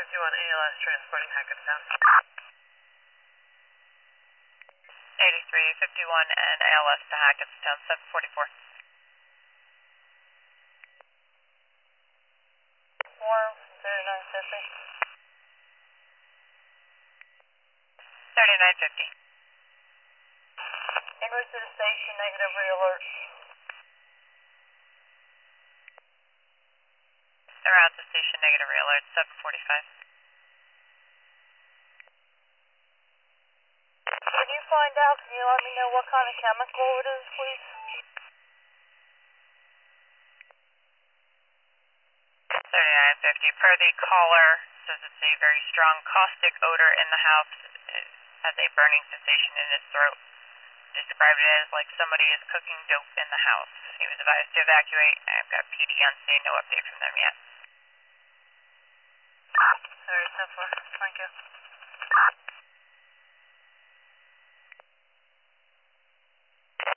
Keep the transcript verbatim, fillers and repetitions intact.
fifty-one A L S transporting Hackettstown. eighty-three fifty-one and A L S to Hackettstown, seven forty-four. Form thirty-nine fifty. thirty-nine fifty. En route to the station, negative re-alert. They're out to station, negative re-alert, seven forty-five. Can you find out, can you let me know what kind of chemical it is, please? thirty-nine fifty. Per the caller, says it's a very strong caustic odor in the house. It has a burning sensation in his throat. Described it as like somebody is cooking dope in the house. He was advised to evacuate. I've got P D on scene, no update from them yet. Alright, so far. Thank you.